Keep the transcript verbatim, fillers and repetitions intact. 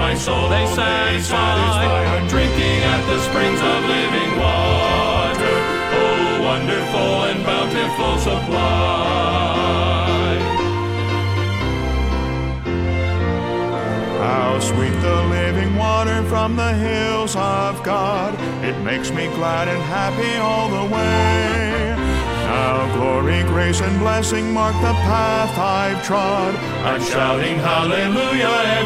my soul they satisfy. I'm drinking at the springs of living water. Oh, wonderful and bountiful supply. How sweet the living water from the hills of God. It makes me glad and happy all the way. Now glory, grace, and blessing mark the path I've trod. I'm shouting hallelujah